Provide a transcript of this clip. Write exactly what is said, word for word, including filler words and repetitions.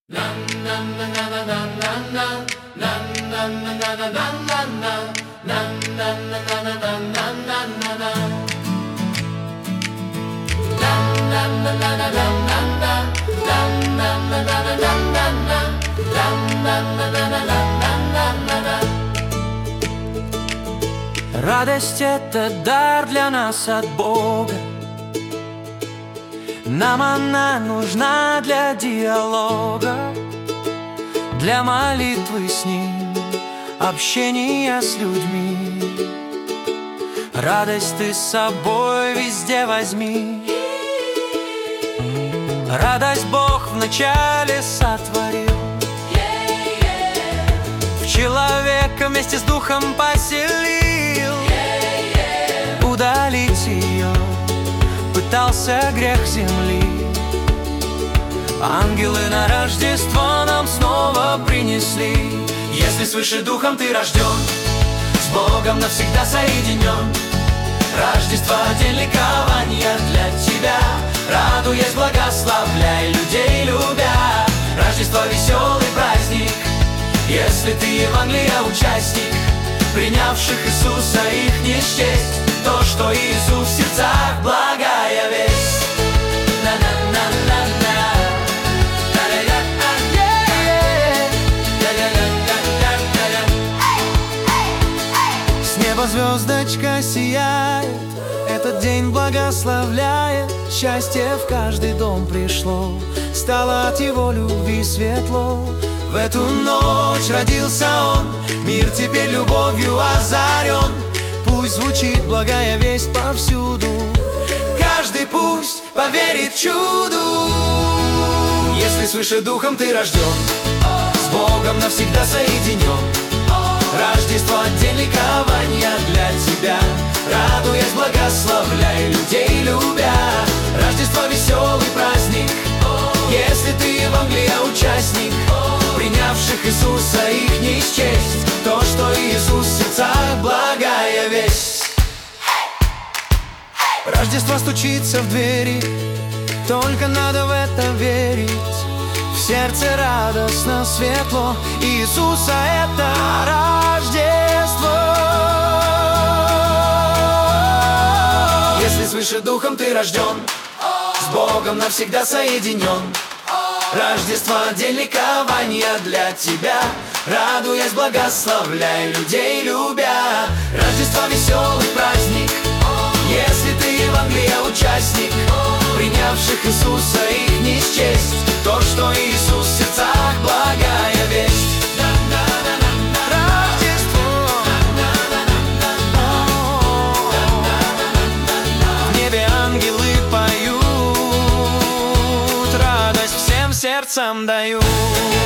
Радость — это дар для нас от Бога. Нам она нужна для диалога, для молитвы с Ним, общения с людьми. Радость ты с собой везде возьми. Радость Бог вначале сотворил, в человека вместе с Духом поселил. Удалить ее пытался грех земли. Ангелы на Рождество нам снова принесли. Если свыше Духом ты рожден, с Богом навсегда соединен. Рождество — день ликования для тебя. Радуясь, благословляй людей, любя. Рождество — веселый праздник, если ты Евангелия участник, принявших Иисуса их не счесть. То, что Иисус в сердцах, благая весть. С неба звездочка сияет, этот день благословляет. Счастье в каждый дом пришло, стало от Его любви светло. В эту ночь родился Он, мир теперь любовью озарен. Пусть звучит благая весть повсюду, каждый пусть поверит чуду. Если свыше Духом ты рожден, с Богом навсегда соединен. Рождество — день ликования для тебя. Радуясь, благословляй людей, любя. Рождество — веселый праздник, если ты Евангелия участник, принявших Иисуса их не счесть. То, что Иисус в сердцах, благая весть. Рождество стучится в двери, только надо в это верить. В сердце радостно, светло, Иисуса это Рождество. Если свыше Духом ты рожден, с Богом навсегда соединен. Рождество — день ликования для тебя. Радуясь, благословляй людей, любя. Рождество — веселый праздник, если ты Евангелия участник, принявших Иисуса их не счесть. То, что Иисус в сердцах, благая весть. Рождество. В небе ангелы поют, радость всем сердцам дают.